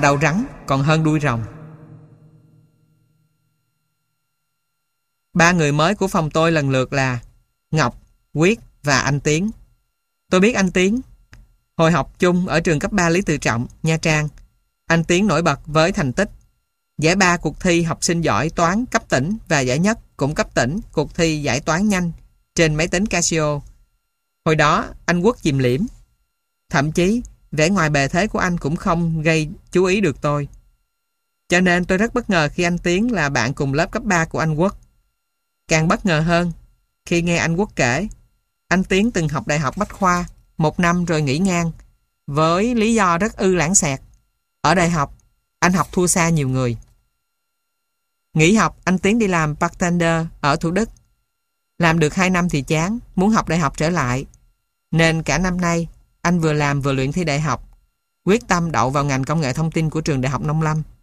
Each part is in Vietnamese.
đầu rắn còn hơn đuôi rồng. 3 người mới của phòng tôi lần lượt là Ngọc, Quyết và anh Tiến. Tôi biết anh Tiến. Hồi học chung ở trường cấp 3 Lý Tự Trọng, Nha Trang, anh Tiến nổi bật với thành tích giải 3 cuộc thi học sinh giỏi toán cấp tỉnh và giải nhất cũng cấp tỉnh cuộc thi giải toán nhanh trên máy tính Casio. Hồi đó anh Quốc chìm liễm. Thậm chí vẻ ngoài bề thế của anh cũng không gây chú ý được tôi. Cho nên tôi rất bất ngờ khi anh Tiến là bạn cùng lớp cấp 3 của anh Quốc. Càng bất ngờ hơn khi nghe anh Quốc kể anh Tiến từng học đại học Bách Khoa 1 năm rồi nghỉ ngang với lý do rất lãng xẹt. Ở đại học anh học thua xa nhiều người. Nghỉ học anh Tiến đi làm bartender ở Thủ Đức. Làm được 2 năm thì chán, muốn học đại học trở lại. Nên cả năm nay anh vừa làm vừa luyện thi đại học, quyết tâm đậu vào ngành công nghệ thông tin của trường Đại học Nông Lâm.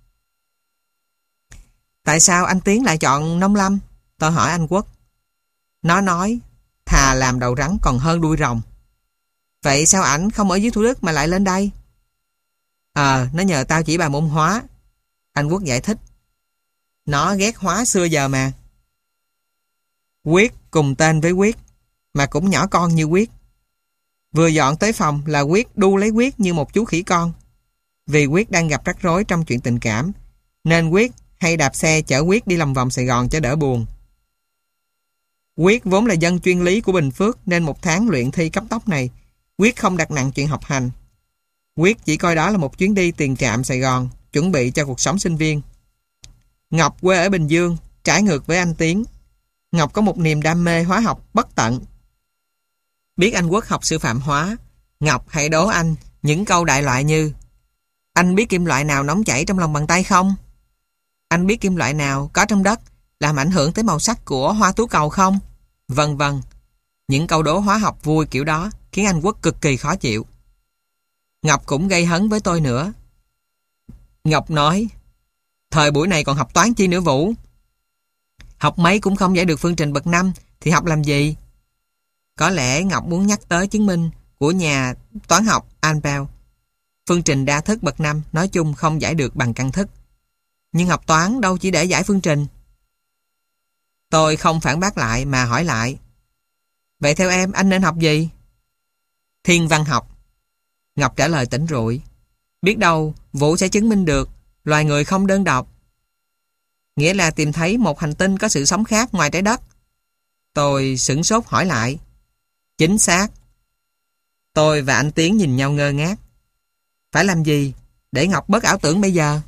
Tại sao anh Tiến lại chọn Nông Lâm? Tôi hỏi anh Quốc. Nó nói thà làm đầu rắn còn hơn đuôi rồng. Vậy sao ảnh không ở dưới Thủ Đức mà lại lên đây? Nó nhờ tao chỉ bài môn hóa. Anh Quốc giải thích. Nó ghét hóa xưa giờ mà. Quyết cùng tên với Quyết, mà cũng nhỏ con như Quyết. Vừa dọn tới phòng là Quyết đu lấy Quyết như một chú khỉ con. Vì Quyết đang gặp rắc rối trong chuyện tình cảm, nên Quyết hay đạp xe chở Quyết đi lòng vòng Sài Gòn cho đỡ buồn. Quyết vốn là dân chuyên lý của Bình Phước, nên 1 tháng luyện thi cấp tốc này, Quyết không đặt nặng chuyện học hành. Quyết chỉ coi đó là một chuyến đi tiền trạm Sài Gòn, chuẩn bị cho cuộc sống sinh viên. Ngọc quê ở Bình Dương, trái ngược với anh Tiến. Ngọc có một niềm đam mê hóa học bất tận. Biết anh Quốc học sư phạm hóa, Ngọc hãy đố anh những câu đại loại như: anh biết kim loại nào nóng chảy trong lòng bàn tay không? Anh biết kim loại nào có trong đất làm ảnh hưởng tới màu sắc của hoa tú cầu không? Vân vân. Những câu đố hóa học vui kiểu đó khiến anh Quốc cực kỳ khó chịu. Ngọc cũng gây hấn với tôi nữa. Ngọc nói: thời buổi này còn học toán chi nữa Vũ? Học mấy cũng không giải được phương trình bậc 5 thì học làm gì? Có lẽ Ngọc muốn nhắc tới chứng minh của nhà toán học Albert. Phương trình đa thức bậc 5 nói chung không giải được bằng căn thức. Nhưng học toán đâu chỉ để giải phương trình. Tôi không phản bác lại mà hỏi lại: vậy theo em anh nên học gì? Thiên văn học. Ngọc trả lời tỉnh rụi: biết đâu Vũ sẽ chứng minh được loài người không đơn độc. Nghĩa là tìm thấy một hành tinh có sự sống khác ngoài trái đất. Tôi sửng sốt hỏi lại: chính xác. Tôi và anh Tiến nhìn nhau ngơ ngác. Phải làm gì để Ngọc bớt ảo tưởng bây giờ?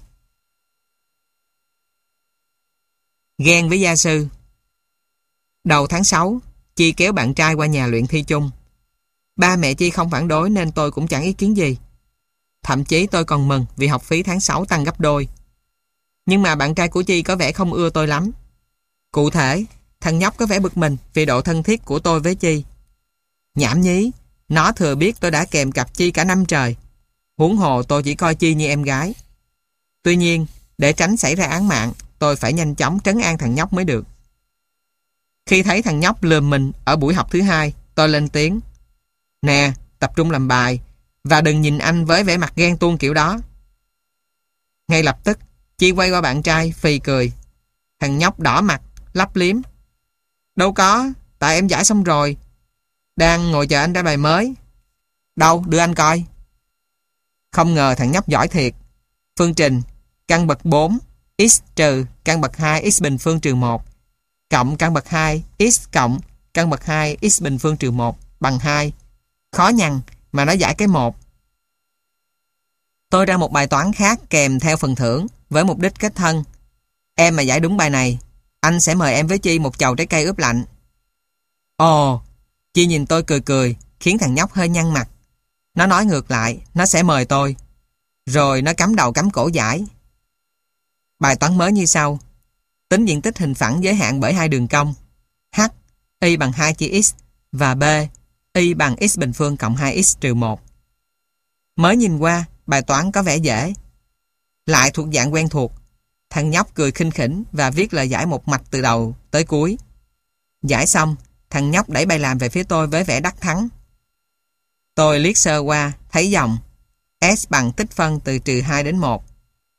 Ghen với gia sư. Đầu tháng 6, Chi kéo bạn trai qua nhà luyện thi chung. Ba mẹ Chi không phản đối nên tôi cũng chẳng ý kiến gì. Thậm chí tôi còn mừng vì học phí tháng 6 tăng gấp đôi. Nhưng mà bạn trai của Chi có vẻ không ưa tôi lắm. Cụ thể, thằng nhóc có vẻ bực mình vì độ thân thiết của tôi với Chi. Nhảm nhí, nó thừa biết tôi đã kèm cặp Chi cả năm trời. Huống hồ tôi chỉ coi Chi như em gái. Tuy nhiên, để tránh xảy ra án mạng, tôi phải nhanh chóng trấn an thằng nhóc mới được. Khi thấy thằng nhóc lườm mình ở buổi học thứ 2, tôi lên tiếng: nè, tập trung làm bài và đừng nhìn anh với vẻ mặt ghen tuông kiểu đó. Ngay lập tức, Chi quay qua bạn trai phì cười. Thằng nhóc đỏ mặt, lấp liếm: đâu có, tại em giải xong rồi. Đang ngồi chờ anh ra bài mới. Đâu, đưa anh coi. Không ngờ thằng nhóc giỏi thiệt. Phương trình căn bậc 4 x trừ căn bậc 2 x bình phương trừ 1 cộng căn bậc 2 x cộng căn bậc 2 x bình phương trừ 1 bằng 2. Khó nhằn mà nó giải cái 1. Tôi ra một bài toán khác kèm theo phần thưởng với mục đích kết thân. Em mà giải đúng bài này, anh sẽ mời em với Chi một chầu trái cây ướp lạnh. Ồ, Chi nhìn tôi cười cười, khiến thằng nhóc hơi nhăn mặt. Nó nói ngược lại, nó sẽ mời tôi. Rồi nó cắm đầu cắm cổ giải. Bài toán mới như sau. Tính diện tích hình phẳng giới hạn bởi hai đường cong H, y bằng 2 chia x và B, y bằng x bình phương cộng 2x trừ 1. Mới nhìn qua, bài toán có vẻ dễ. Lại thuộc dạng quen thuộc. Thằng nhóc cười khinh khỉnh và viết lời giải một mạch từ đầu tới cuối. Giải xong, thằng nhóc đẩy bài làm về phía tôi với vẻ đắc thắng. Tôi liếc sơ qua, thấy dòng S bằng tích phân từ -2 đến 1,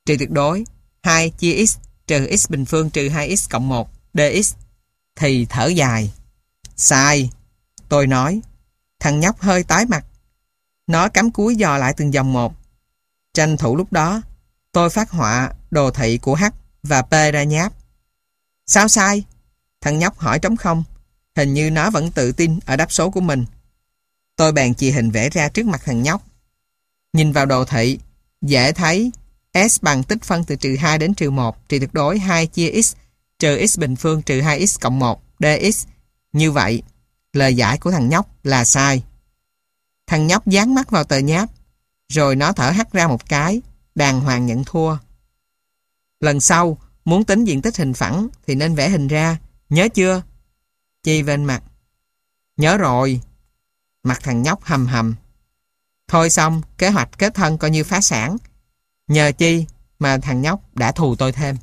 trừ tuyệt đối 2 chia x trừ x bình phương trừ 2x cộng 1 dx, thì thở dài. Sai, tôi nói. Thằng nhóc hơi tái mặt. Nó cắm cúi dò lại từng dòng một. Tranh thủ lúc đó, tôi phát họa đồ thị của H và P ra nháp. Sao sai? Thằng nhóc hỏi trống không. Hình như nó vẫn tự tin ở đáp số của mình. Tôi bèn chì hình vẽ ra trước mặt thằng nhóc. Nhìn vào đồ thị, dễ thấy S bằng tích phân từ trừ 2 đến trừ 1 trừ tuyệt đối 2 chia x trừ x bình phương trừ 2x cộng 1 dx. Như vậy, lời giải của thằng nhóc là sai. Thằng nhóc dán mắt vào tờ nháp, rồi nó thở hắt ra một cái, đàng hoàng nhận thua. Lần sau, muốn tính diện tích hình phẳng thì nên vẽ hình ra, nhớ chưa? Chi bên mặt. Nhớ rồi. Mặt thằng nhóc hầm hầm. Thôi xong, kế hoạch kết thân coi như phá sản. Nhờ chi mà thằng nhóc đã thù tôi thêm.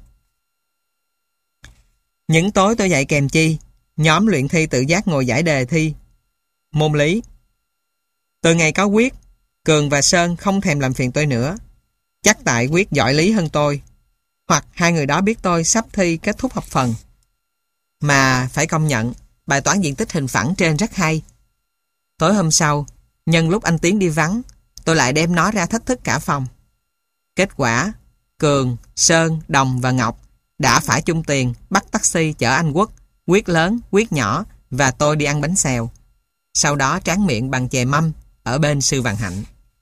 Những tối tôi dạy kèm Chi, nhóm luyện thi tự giác ngồi giải đề thi. Môn lý. Từ ngày có Quyết, Cường và Sơn không thèm làm phiền tôi nữa. Chắc tại Quyết giỏi lý hơn tôi, hoặc hai người đó biết tôi sắp thi kết thúc học phần. Mà phải công nhận, bài toán diện tích hình phẳng trên rất hay. Tối hôm sau, nhân lúc anh Tiến đi vắng, tôi lại đem nó ra thách thức cả phòng. Kết quả, Cường, Sơn, Đồng và Ngọc đã phải chung tiền bắt taxi chở anh Quốc, Quyết lớn, Quyết nhỏ và tôi đi ăn bánh xèo. Sau đó tráng miệng bằng chè mâm ở bên sư Vạn Hạnh.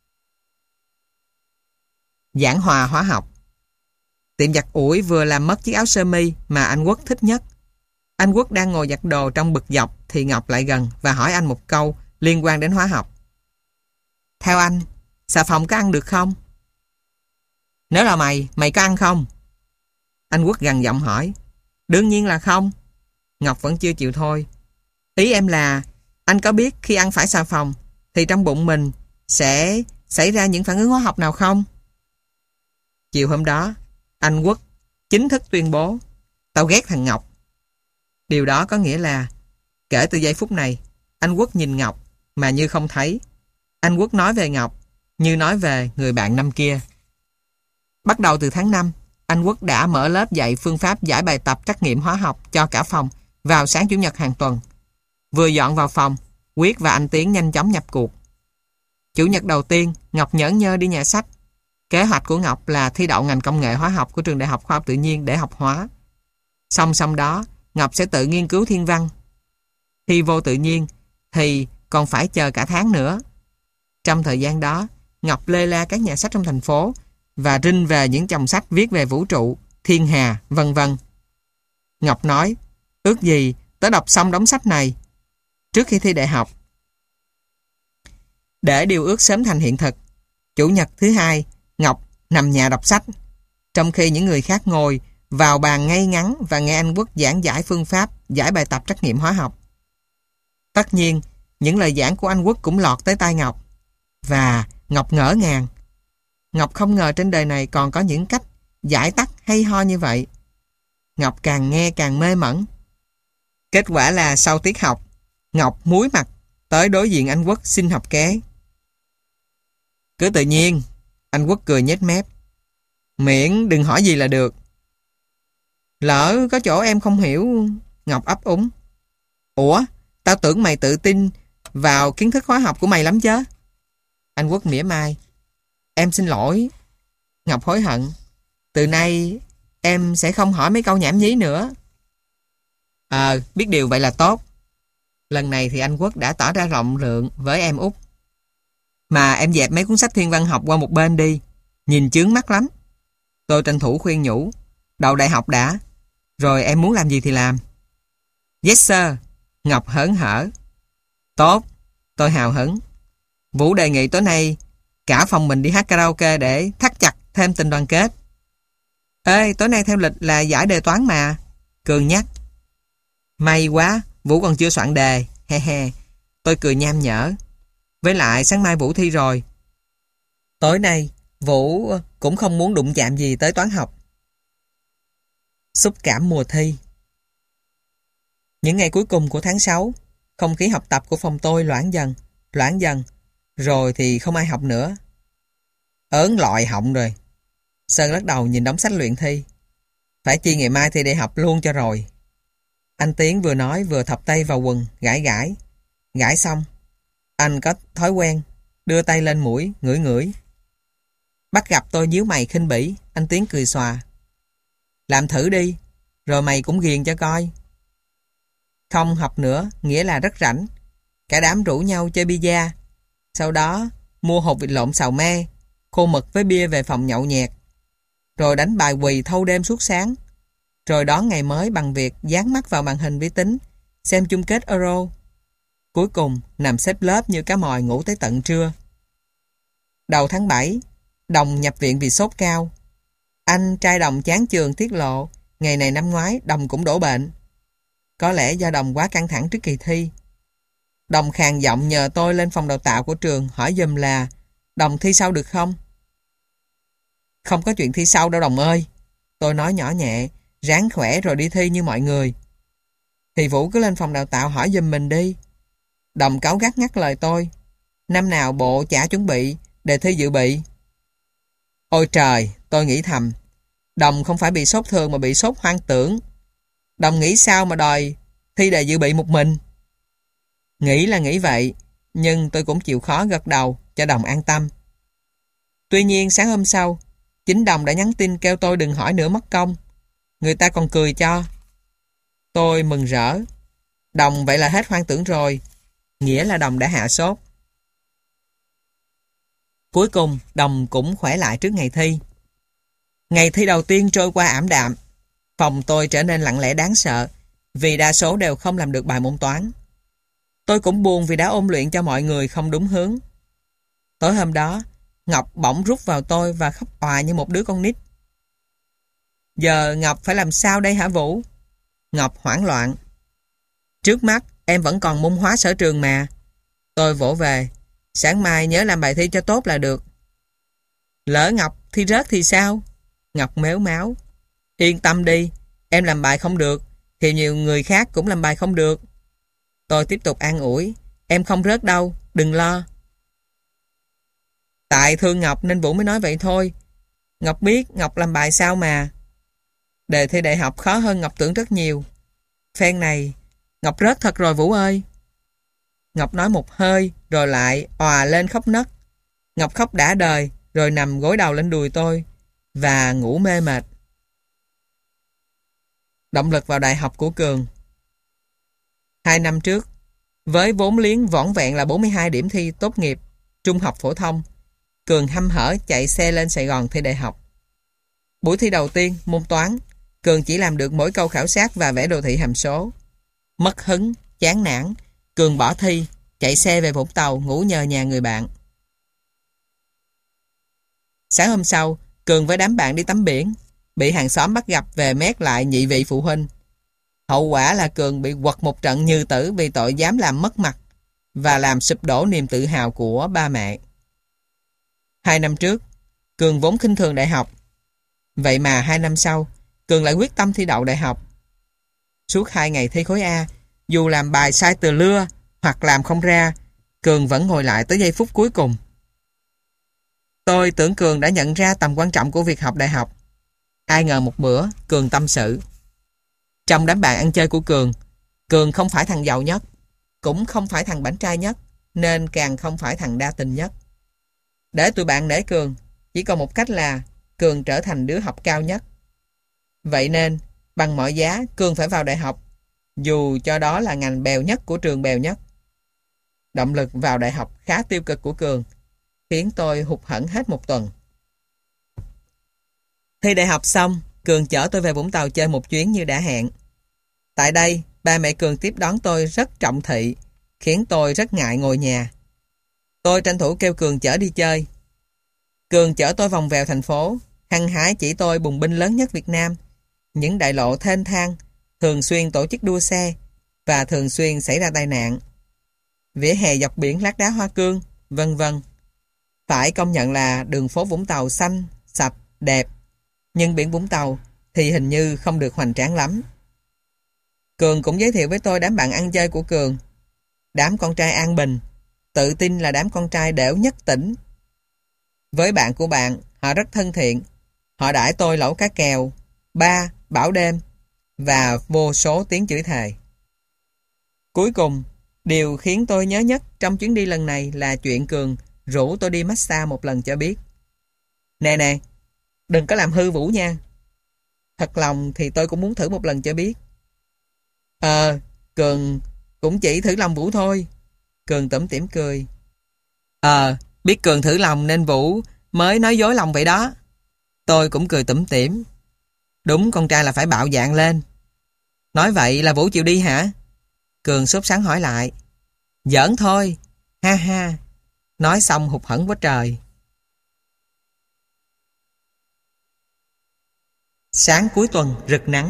Giảng hòa hóa học. Tiệm giặt ủi vừa làm mất chiếc áo sơ mi mà anh Quốc thích nhất. Anh Quốc đang ngồi giặt đồ trong bực dọc thì Ngọc lại gần và hỏi anh một câu liên quan đến hóa học. Theo anh, xà phòng có ăn được không? Nếu là mày có ăn không? Anh Quốc gằn giọng hỏi. Đương nhiên là không. Ngọc vẫn chưa chịu thôi. Ý em là, anh có biết khi ăn phải xà phòng thì trong bụng mình sẽ xảy ra những phản ứng hóa học nào không? Chiều hôm đó, anh Quốc chính thức tuyên bố tao ghét thằng Ngọc. Điều đó có nghĩa là kể từ giây phút này, anh Quốc nhìn Ngọc mà như không thấy. Anh Quốc nói về Ngọc như nói về người bạn năm kia. Bắt đầu từ tháng 5, anh Quốc đã mở lớp dạy phương pháp giải bài tập trắc nghiệm hóa học cho cả phòng vào sáng Chủ nhật hàng tuần. Vừa dọn vào phòng, Quyết và anh Tiến nhanh chóng nhập cuộc. Chủ nhật đầu tiên, Ngọc nhởn nhơ đi nhà sách. Kế hoạch của Ngọc là thi đậu ngành công nghệ hóa học của trường Đại học Khoa học Tự nhiên để học hóa. Song song đó, Ngọc sẽ tự nghiên cứu thiên văn. Thi vô tự nhiên thì còn phải chờ cả tháng nữa. Trong thời gian đó, Ngọc lê la các nhà sách trong thành phố và rinh về những chồng sách viết về vũ trụ, thiên hà, vân vân. Ngọc nói, ước gì tớ đọc xong đống sách này trước khi thi đại học. Để điều ước sớm thành hiện thực, Chủ nhật thứ hai, Ngọc nằm nhà đọc sách, trong khi những người khác ngồi vào bàn ngay ngắn và nghe anh Quốc giảng giải phương pháp giải bài tập trắc nghiệm hóa học. Tất nhiên, những lời giảng của anh Quốc cũng lọt tới tai Ngọc, và Ngọc ngỡ ngàng. Ngọc không ngờ trên đời này còn có những cách giải tắc hay ho như vậy. Ngọc càng nghe càng mê mẩn. Kết quả là sau tiết học, Ngọc muối mặt tới đối diện anh Quốc xin học ké. Cứ tự nhiên, anh Quốc cười nhếch mép. Miễn đừng hỏi gì là được. Lỡ có chỗ em không hiểu. Ngọc ấp úng. Ủa, tao tưởng mày tự tin vào kiến thức hóa học của mày lắm chứ. Anh Quốc mỉa mai. Em xin lỗi. Ngọc hối hận. Từ nay em sẽ không hỏi mấy câu nhảm nhí nữa. Biết điều vậy là tốt. Lần này thì anh Quốc đã tỏ ra rộng lượng với em út. Mà em dẹp mấy cuốn sách thiên văn học qua một bên đi. Nhìn chướng mắt lắm. Tôi tranh thủ khuyên nhủ. Đậu đại học đã. Rồi em muốn làm gì thì làm. Yes sir. Ngọc hớn hở. Tốt. Tôi hào hứng. Vũ đề nghị tối nay cả phòng mình đi hát karaoke để thắt chặt thêm tình đoàn kết. Ê, tối nay theo lịch là giải đề toán mà. Cường nhắc. May quá, Vũ còn chưa soạn đề. He he. Tôi cười nham nhở. Với lại sáng mai Vũ thi rồi. Tối nay, Vũ cũng không muốn đụng chạm gì tới toán học. Xúc cảm mùa thi. Những ngày cuối cùng của tháng 6, không khí học tập của phòng tôi loãng dần, rồi thì không ai học nữa. Ớn lọi họng rồi. Sơn lắc đầu nhìn đống sách luyện thi. Phải chi ngày mai thi đại học luôn cho rồi. Anh Tiến vừa nói vừa thọc tay vào quần, gãi gãi. Gãi xong, anh có thói quen đưa tay lên mũi, ngửi ngửi. Bắt gặp tôi nhíu mày khinh bỉ, anh Tiến cười xòa. Làm thử đi, rồi mày cũng ghiền cho coi. Không học nữa, nghĩa là rất rảnh. Cả đám rủ nhau chơi bida. Sau đó, mua hột vịt lộn xào me, khô mực với bia về phòng nhậu nhẹt. Rồi đánh bài quỳ thâu đêm suốt sáng. Rồi đón ngày mới bằng việc dán mắt vào màn hình vi tính, xem chung kết Euro. Cuối cùng, nằm xếp lớp như cá mòi ngủ tới tận trưa. Đầu tháng 7, Đồng nhập viện vì sốt cao. Anh trai Đồng chán chường tiết lộ, ngày này năm ngoái Đồng cũng đổ bệnh. Có lẽ do Đồng quá căng thẳng trước kỳ thi. Đồng khàn giọng nhờ tôi lên phòng đào tạo của trường hỏi giùm là Đồng thi sau được không? Không có chuyện thi sau đâu Đồng ơi. Tôi nói nhỏ nhẹ, ráng khỏe rồi đi thi như mọi người. Thì Vũ cứ lên phòng đào tạo hỏi giùm mình đi. Đồng cáu gắt ngắt lời tôi. Năm nào bộ chả chuẩn bị đề thi dự bị. Ôi trời, tôi nghĩ thầm. Đồng không phải bị sốt thường mà bị sốt hoang tưởng. Đồng nghĩ sao mà đòi thi đề dự bị một mình? Nghĩ là nghĩ vậy, nhưng tôi cũng chịu khó gật đầu cho Đồng an tâm. Tuy nhiên sáng hôm sau, chính Đồng đã nhắn tin kêu tôi đừng hỏi nữa mất công. Người ta còn cười cho. Tôi mừng rỡ. Đồng vậy là hết hoang tưởng rồi. Nghĩa là Đồng đã hạ sốt. Cuối cùng, Đồng cũng khỏe lại trước ngày thi. Ngày thi đầu tiên trôi qua ảm đạm. Phòng tôi trở nên lặng lẽ đáng sợ vì đa số đều không làm được bài môn toán. Tôi cũng buồn vì đã ôn luyện cho mọi người không đúng hướng. Tối hôm đó, Ngọc bỗng rút vào tôi và khóc òa như một đứa con nít. Giờ Ngọc phải làm sao đây hả Vũ? Ngọc hoảng loạn. Trước mắt em vẫn còn môn hóa sở trường mà. Tôi vỗ về. Sáng mai nhớ làm bài thi cho tốt là được. Lỡ Ngọc thi rớt thì sao? Ngọc mếu máo. Yên tâm đi, em làm bài không được thì nhiều người khác cũng làm bài không được. Tôi tiếp tục an ủi. Em không rớt đâu, đừng lo. Tại thương Ngọc nên Vũ mới nói vậy thôi. Ngọc biết Ngọc làm bài sao mà. Đề thi đại học khó hơn Ngọc tưởng rất nhiều. Phen này, Ngọc rớt thật rồi Vũ ơi. Ngọc nói một hơi rồi lại òa lên khóc nấc. Ngọc khóc đã đời rồi nằm gối đầu lên đùi tôi và ngủ mê mệt. Động lực vào đại học của Cường. 2 năm trước, với vốn liếng vỏn vẹn là 42 điểm thi tốt nghiệp trung học phổ thông, Cường hăm hở chạy xe lên Sài Gòn thi đại học. Buổi thi đầu tiên, môn toán, Cường chỉ làm được mỗi câu khảo sát và vẽ đồ thị hàm số. Mất hứng, chán nản, Cường bỏ thi, chạy xe về Vũng Tàu ngủ nhờ nhà người bạn. Sáng hôm sau, Cường với đám bạn đi tắm biển, bị hàng xóm bắt gặp về mét lại nhị vị phụ huynh. Hậu quả là Cường bị quật một trận như tử vì tội dám làm mất mặt và làm sụp đổ niềm tự hào của ba mẹ. 2 năm trước, Cường vốn khinh thường đại học. Vậy mà 2 năm sau, Cường lại quyết tâm thi đậu đại học. Suốt 2 ngày thi khối A, dù làm bài sai từ lưa hoặc làm không ra, Cường vẫn ngồi lại tới giây phút cuối cùng. Tôi tưởng Cường đã nhận ra tầm quan trọng của việc học đại học. Ai ngờ một bữa, Cường tâm sự. Trong đám bạn ăn chơi của Cường không phải thằng giàu nhất, cũng không phải thằng bảnh trai nhất, nên càng không phải thằng đa tình nhất. Để tụi bạn nể Cường, chỉ còn một cách là Cường trở thành đứa học cao nhất. Vậy nên, bằng mọi giá, Cường phải vào đại học, dù cho đó là ngành bèo nhất của trường bèo nhất. Động lực vào đại học khá tiêu cực của Cường khiến tôi hụt hẫng hết một tuần. Thi đại học xong, Cường chở tôi về Vũng Tàu chơi một chuyến như đã hẹn. Tại đây, ba mẹ Cường tiếp đón tôi rất trọng thị, khiến tôi rất ngại ngồi nhà. Tôi tranh thủ kêu Cường chở đi chơi. Cường chở tôi vòng vèo thành phố, hăng hái chỉ tôi bùng binh lớn nhất Việt Nam, những đại lộ thênh thang, thường xuyên tổ chức đua xe và thường xuyên xảy ra tai nạn. Vỉa hè dọc biển lát đá hoa cương, vân vân. Phải công nhận là đường phố Vũng Tàu xanh, sạch, đẹp, nhưng biển Vũng Tàu thì hình như không được hoành tráng lắm. Cường cũng giới thiệu với tôi đám bạn ăn chơi của Cường. Đám con trai An Bình, tự tin là đám con trai đểu nhất tỉnh. Với bạn của bạn, họ rất thân thiện, Họ đãi tôi lẩu cá kèo, ba, bảo đêm và vô số tiếng chửi thề. Cuối cùng, điều khiến tôi nhớ nhất trong chuyến đi lần này là chuyện Cường rủ tôi đi massage một lần cho biết. Nè nè, đừng có làm hư Vũ nha. Thật lòng thì tôi cũng muốn thử một lần cho biết. Cường cũng chỉ thử lòng Vũ thôi. Cường tủm tỉm cười. Biết Cường thử lòng nên Vũ mới nói dối lòng vậy đó. Tôi cũng cười tủm tỉm. Đúng, con trai là phải bạo dạn lên. Nói vậy là Vũ chịu đi hả? Cường sốt sắng hỏi lại. Giỡn thôi, ha ha. Nói xong hụt hẫng quá trời. Sáng cuối tuần rực nắng.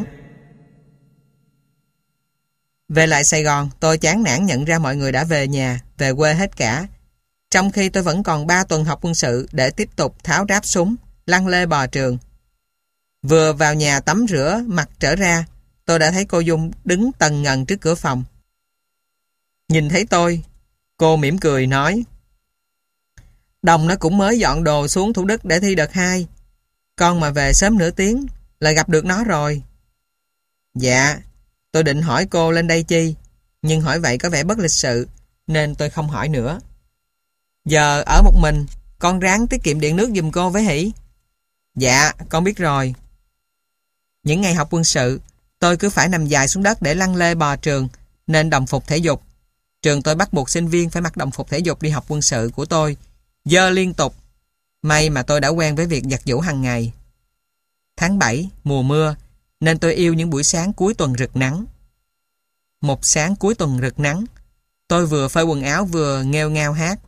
Về lại Sài Gòn, tôi chán nản nhận ra mọi người đã về nhà, về quê hết cả. Trong khi tôi vẫn còn 3 tuần học quân sự để tiếp tục tháo ráp súng, lăn lê bò trường. Vừa vào nhà tắm rửa, mặt trở ra, tôi đã thấy cô Dung đứng tần ngần trước cửa phòng. Nhìn thấy tôi, cô mỉm cười nói: Đồng nó cũng mới dọn đồ xuống Thủ Đức để thi đợt 2. Con mà về sớm nửa tiếng là gặp được nó rồi. Dạ, tôi định hỏi cô lên đây chi, nhưng hỏi vậy có vẻ bất lịch sự, nên tôi không hỏi nữa. Giờ ở một mình, con ráng tiết kiệm điện nước giùm cô với hỉ. Dạ, con biết rồi. Những ngày học quân sự, tôi cứ phải nằm dài xuống đất để lăn lê bò trường, nên đồng phục thể dục. Trường tôi bắt buộc sinh viên phải mặc đồng phục thể dục đi học quân sự của tôi, dơ liên tục. May mà tôi đã quen với việc giặt giũ hàng ngày. Tháng 7, mùa mưa, nên tôi yêu những buổi sáng cuối tuần rực nắng. Một sáng cuối tuần rực nắng, tôi vừa phơi quần áo vừa nghêu ngao hát.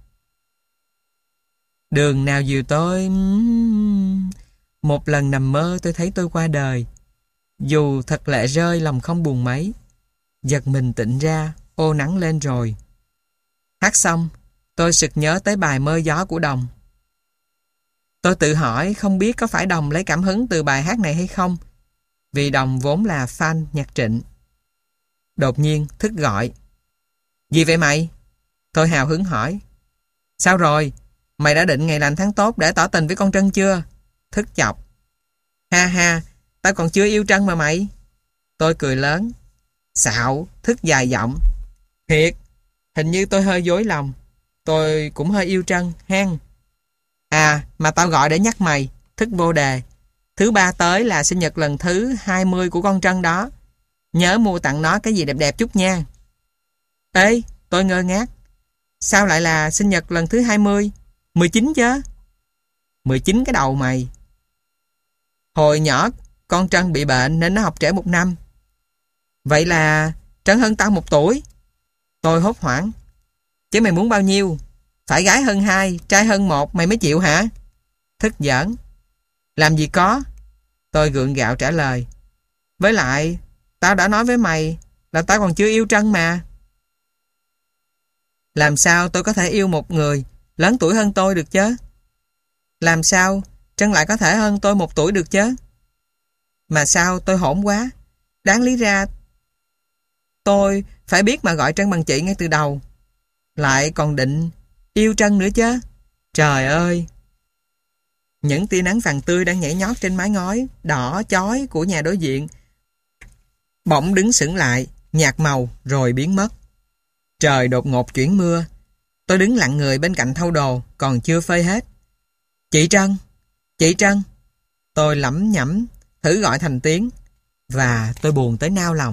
Đường nào dìu tôi, một lần nằm mơ tôi thấy tôi qua đời. Dù thật lệ rơi lòng không buồn mấy. Giật mình tỉnh ra, ô nắng lên rồi. Hát xong, tôi sực nhớ tới bài Mơ gió của Đồng. Tôi tự hỏi không biết có phải Đồng lấy cảm hứng từ bài hát này hay không, vì Đồng vốn là fan nhạc Trịnh. Đột nhiên Thức gọi. Gì vậy mày? Tôi hào hứng hỏi. Sao rồi? Mày đã định ngày lành tháng tốt để tỏ tình với con Trân chưa? Thức chọc. Ha ha, tao còn chưa yêu Trân mà mày. Tôi cười lớn. Xạo, Thức dài giọng. Thiệt, hình như tôi hơi dối lòng. Tôi cũng hơi yêu Trân, hen. À, mà tao gọi để nhắc mày. Thức vô đề. Thứ 3 tới là sinh nhật lần thứ 20 của con Trân đó. Nhớ mua tặng nó cái gì đẹp đẹp chút nha. Ê, tôi ngơ ngác. Sao lại là sinh nhật lần thứ 20? 19 chứ. 19 cái đầu mày. Hồi nhỏ con Trân bị bệnh nên nó học trễ 1 năm. Vậy là Trân hơn tao 1 tuổi. Tôi hốt hoảng. Chứ mày muốn bao nhiêu? Phải gái hơn 2, trai hơn 1 mày mới chịu hả? Thức giỡn. Làm gì có. Tôi gượng gạo trả lời. Với lại tao đã nói với mày là tao còn chưa yêu Trân mà. Làm sao tôi có thể yêu một người lớn tuổi hơn tôi được chứ? Làm sao Trân lại có thể hơn tôi 1 tuổi được chứ? Mà sao tôi hỗn quá. Đáng lý ra tôi phải biết mà gọi Trân bằng chị ngay từ đầu. Lại còn định yêu Trân nữa chứ. Trời ơi. Những tia nắng vàng tươi đang nhảy nhót trên mái ngói đỏ chói của nhà đối diện bỗng đứng sững lại, nhạt màu rồi biến mất. Trời đột ngột chuyển mưa. Tôi đứng lặng người bên cạnh thau đồ còn chưa phơi hết. Chị Trân, chị Trân. Tôi lẩm nhẩm thử gọi thành tiếng và tôi buồn tới nao lòng.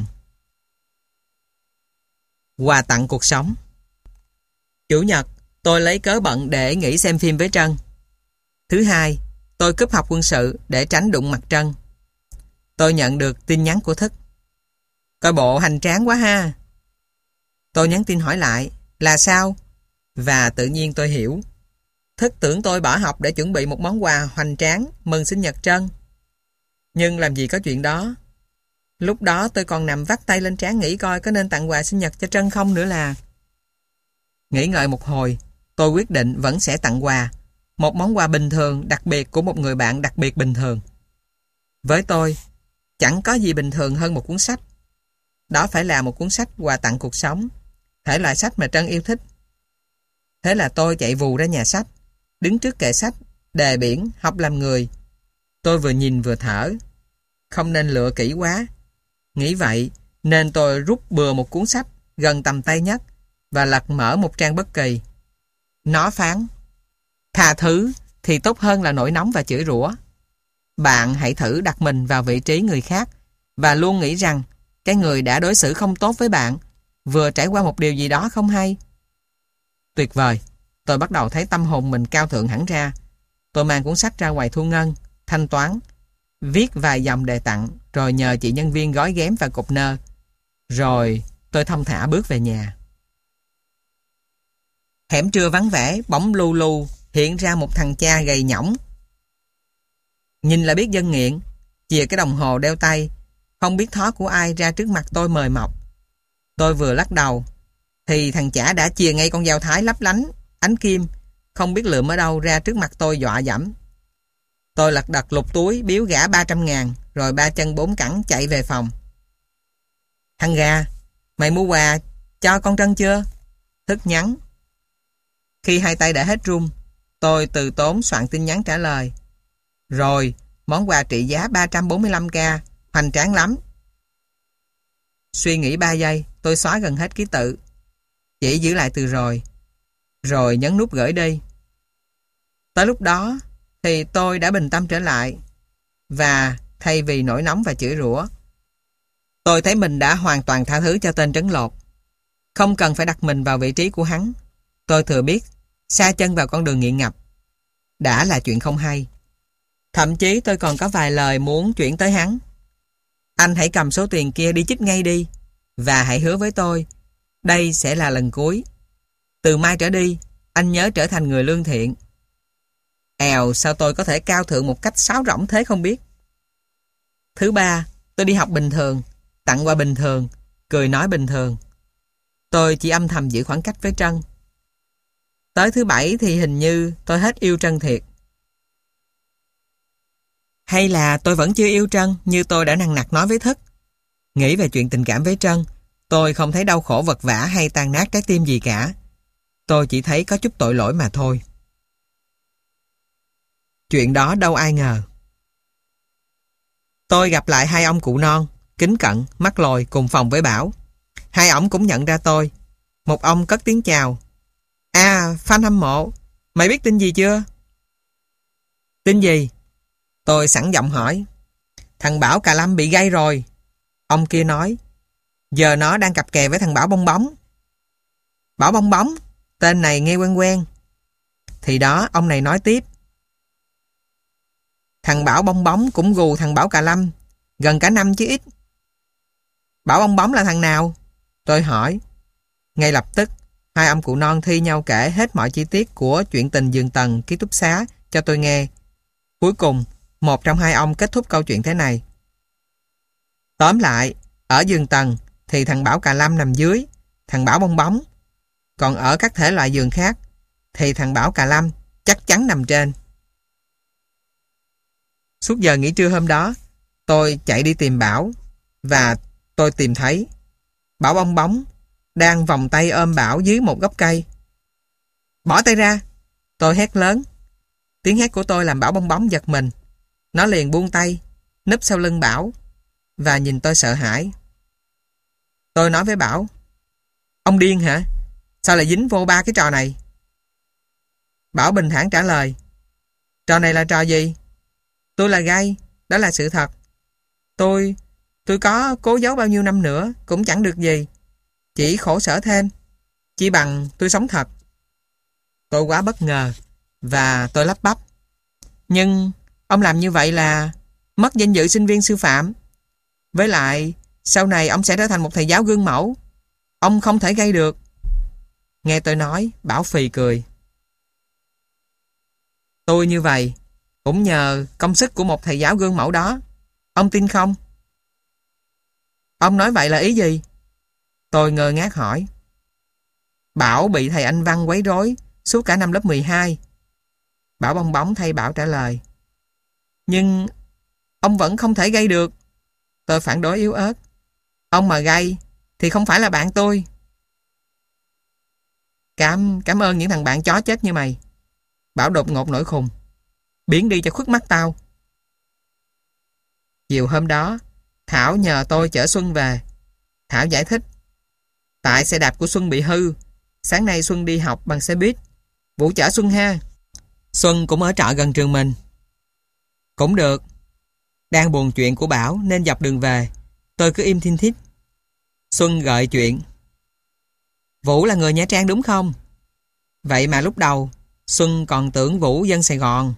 Quà tặng cuộc sống. Chủ nhật, tôi lấy cớ bận để nghỉ xem phim với Trân. Thứ hai, tôi cúp học quân sự để tránh đụng mặt Trân. Tôi nhận được tin nhắn của Thức. Coi bộ hành tráng quá ha. Tôi nhắn tin hỏi lại là sao? Và tự nhiên tôi hiểu. Thức tưởng tôi bỏ học để chuẩn bị một món quà hoành tráng mừng sinh nhật Trân. Nhưng làm gì có chuyện đó. Lúc đó tôi còn nằm vắt tay lên trán nghĩ coi có nên tặng quà sinh nhật cho Trân không nữa là. Nghĩ ngợi một hồi, tôi quyết định vẫn sẽ tặng quà. Một món quà bình thường đặc biệt của một người bạn đặc biệt bình thường. Với tôi, chẳng có gì bình thường hơn một cuốn sách. Đó phải là một cuốn sách quà tặng cuộc sống, thể loại sách mà Trân yêu thích. Thế là tôi chạy vù ra nhà sách, đứng trước kệ sách, đề biển, học làm người. Tôi vừa nhìn vừa thở. Không nên lựa kỹ quá. Nghĩ vậy nên tôi rút bừa một cuốn sách gần tầm tay nhất và lật mở một trang bất kỳ. Nó phán: tha thứ thì tốt hơn là nổi nóng và chửi rủa. Bạn hãy thử đặt mình vào vị trí người khác và luôn nghĩ rằng cái người đã đối xử không tốt với bạn vừa trải qua một điều gì đó không hay. Tuyệt vời. Tôi bắt đầu thấy tâm hồn mình cao thượng hẳn ra. Tôi mang cuốn sách ra quầy thu ngân, thanh toán, viết vài dòng đề tặng, rồi nhờ chị nhân viên gói ghém và cột nơ. Rồi tôi thong thả bước về nhà. Hẻm trưa vắng vẻ, bỗng lu lu hiện ra một thằng cha gầy nhõng. Nhìn là biết dân nghiện, chìa cái đồng hồ đeo tay, không biết thó của ai ra trước mặt tôi mời mọc. Tôi vừa lắc đầu, thì thằng chả đã chìa ngay con dao thái lấp lánh, ánh kim, không biết lượm ở đâu ra trước mặt tôi dọa dẫm. Tôi lật đật lục túi biếu gã 300.000, rồi ba chân bốn cẳng chạy về phòng. Thằng gà, mày mua quà cho con Trân chưa? Thức nhắn. Khi hai tay đã hết run, tôi từ tốn soạn tin nhắn trả lời. Rồi, món quà trị giá 345k, hoành tráng lắm. Suy nghĩ 3 giây, tôi xóa gần hết ký tự. Chỉ giữ lại từ rồi nhấn nút gửi đi. Tới lúc đó thì tôi đã bình tâm trở lại, và thay vì nổi nóng và chửi rủa, tôi thấy mình đã hoàn toàn tha thứ cho tên trấn lột. Không cần phải đặt mình vào vị trí của hắn. Tôi thừa biết sa chân vào con đường nghiện ngập đã là chuyện không hay. Thậm chí tôi còn có vài lời muốn chuyển tới hắn. Anh hãy cầm số tiền kia đi chích ngay đi, và hãy hứa với tôi đây sẽ là lần cuối. Từ mai trở đi, anh nhớ trở thành người lương thiện. Sao tôi có thể cao thượng một cách sáo rỗng thế không biết. Thứ ba, tôi đi học bình thường, tặng quà bình thường, cười nói bình thường. Tôi chỉ âm thầm giữ khoảng cách với Trân. Tới thứ bảy thì hình như tôi hết yêu Trân thiệt. Hay là tôi vẫn chưa yêu Trân như tôi đã nằng nặc nói với Thức. Nghĩ về chuyện tình cảm với Trân, tôi không thấy đau khổ vật vã hay tan nát trái tim gì cả. Tôi chỉ thấy có chút tội lỗi mà thôi. Chuyện đó đâu ai ngờ. Tôi gặp lại hai ông cụ non, kính cận, mắt lồi cùng phòng với Bảo. Hai ổng cũng nhận ra tôi. Một ông cất tiếng chào. Fan hâm mộ, mày biết tin gì chưa? Tin gì? Tôi sẵn giọng hỏi. Thằng Bảo Cà Lâm bị gay rồi. Ông kia nói. Giờ nó đang cặp kè với thằng Bảo Bong Bóng. Bảo Bong Bóng? Tên này nghe quen quen. Thì đó, ông này nói tiếp. Thằng Bảo Bong Bóng cũng gù thằng Bảo Cà Lâm gần cả năm chứ ít. Bảo Bong Bóng là thằng nào? Tôi hỏi. Ngay lập tức, hai ông cụ non thi nhau kể hết mọi chi tiết của chuyện tình giường tầng ký túc xá cho tôi nghe. Cuối cùng, một trong hai ông kết thúc câu chuyện thế này. Tóm lại, ở giường tầng thì thằng Bảo Cà Lâm nằm dưới, thằng Bảo Bong Bóng. Còn ở các thể loại giường khác thì thằng Bảo Cà Lâm chắc chắn nằm trên. Suốt giờ nghỉ trưa hôm đó, tôi chạy đi tìm Bảo, và tôi tìm thấy Bảo Bong Bóng đang vòng tay ôm Bảo dưới một gốc cây. Bỏ tay ra! Tôi hét lớn. Tiếng hét của tôi làm Bảo Bong Bóng giật mình. Nó liền buông tay, núp sau lưng Bảo và nhìn tôi sợ hãi. Tôi nói với Bảo. Ông điên hả? Sao lại dính vô ba cái trò này? Bảo bình thản trả lời. Trò này là trò gì? Tôi là gay, đó là sự thật. Tôi có cố giấu bao nhiêu năm nữa cũng chẳng được gì. Chỉ khổ sở thêm. Chỉ bằng tôi sống thật. Tôi quá bất ngờ và tôi lắp bắp. Nhưng ông làm như vậy là mất danh dự sinh viên sư phạm. Với lại sau này ông sẽ trở thành một thầy giáo gương mẫu. Ông không thể gây được. Nghe tôi nói, Bảo phì cười. Tôi như vậy cũng nhờ công sức của một thầy giáo gương mẫu đó. Ông tin không? Ông nói vậy là ý gì? Tôi ngơ ngác hỏi. Bảo bị thầy Anh văn quấy rối suốt cả năm lớp 12. Bảo Bong Bóng thay Bảo trả lời. Nhưng ông vẫn không thể gây được. Tôi phản đối yếu ớt. Ông mà gây thì không phải là bạn tôi. Cảm ơn những thằng bạn chó chết như mày. Bảo đột ngột nổi khùng. Biến đi cho khuất mắt tao. Chiều hôm đó, Thảo nhờ tôi chở Xuân về. Thảo giải thích, tại xe đạp của Xuân bị hư, sáng nay Xuân đi học bằng xe buýt, Vũ chở Xuân ha. Xuân cũng ở trọ gần trường mình. Cũng được. Đang buồn chuyện của Bảo nên dọc đường về, tôi cứ im thinh thít. Xuân gợi chuyện. Vũ là người Nha Trang đúng không? Vậy mà lúc đầu, Xuân còn tưởng Vũ dân Sài Gòn.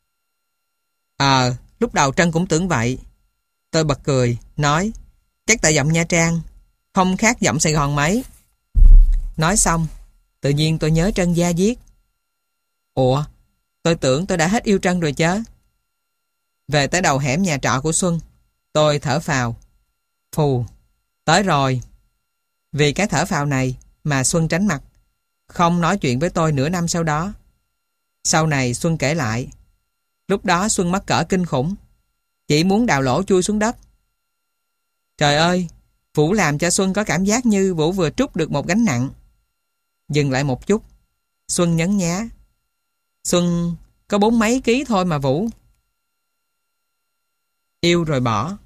Lúc đầu Trân cũng tưởng vậy. Tôi bật cười, nói, chắc tại giọng Nha Trang, không khác giọng Sài Gòn mấy. Nói xong, tự nhiên tôi nhớ Trân da diết. Ủa, tôi tưởng tôi đã hết yêu Trân rồi chứ. Về tới đầu hẻm nhà trọ của Xuân, tôi thở phào. Phù, tới rồi. Vì cái thở phào này mà Xuân tránh mặt, không nói chuyện với tôi nửa năm sau đó. Sau này Xuân kể lại, lúc đó Xuân mắc cỡ kinh khủng, chỉ muốn đào lỗ chui xuống đất. Trời ơi, Vũ làm cho Xuân có cảm giác như Vũ vừa trút được một gánh nặng. Dừng lại một chút, Xuân nhấn nhá. Xuân có 40 mấy ký thôi mà Vũ. Yêu rồi bỏ.